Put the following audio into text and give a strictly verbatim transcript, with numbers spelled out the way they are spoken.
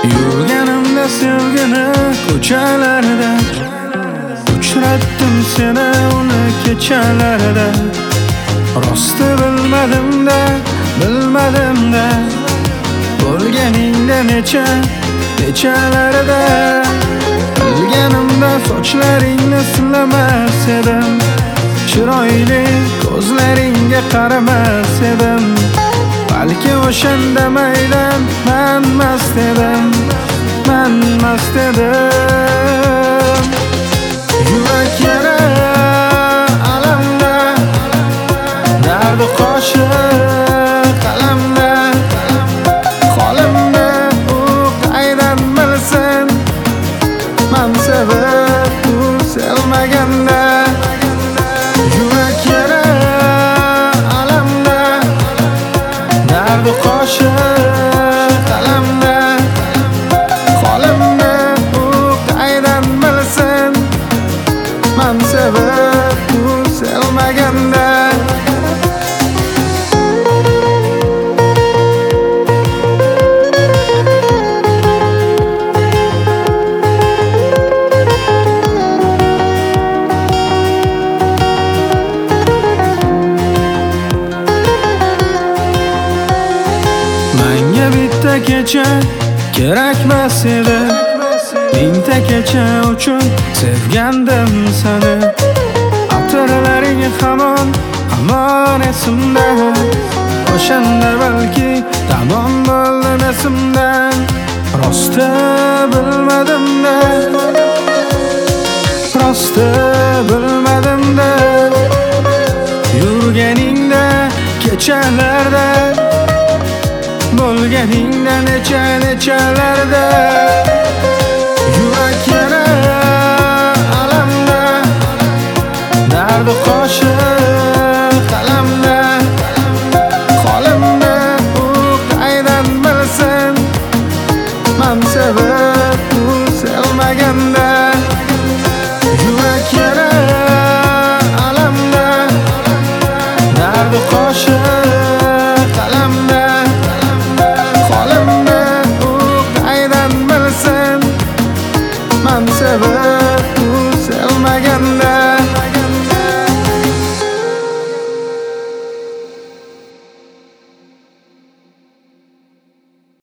Yurganimda sevgini ko'chalarida, uchratdim seni uni kechalarida. Rosti bilmadim-da, bilmadim-da, bo'lganingda necha nechalarida. Bilganimda sochlaringni silamas edim, chiroyli ko'zlaringga qaramas edim. Balki o'shanda maydan men mast edim, men mast edim. Yurak yara alamda, dardi qo'shiq qalamda, qolimda u qaydan bilsin, men sevib u sevmaganda. Yurak yara alamda, dardi qo'shiq qalamda, qolimda u qaydan bilsin, men sevib u sevmaganda. Menga bitta kecha kerakmas edi, mingta kecha uchun sevgandim seni. Atirlaring hamon hamon esimda, o'shanda balki tamom bo'ldim esimdan. Rosti bilmadim-da, rosti bilmadim-da, yurganingda kechalarda, bo'lganingda necha nechalarda. Yurak yara alamda, dardi qo'shiq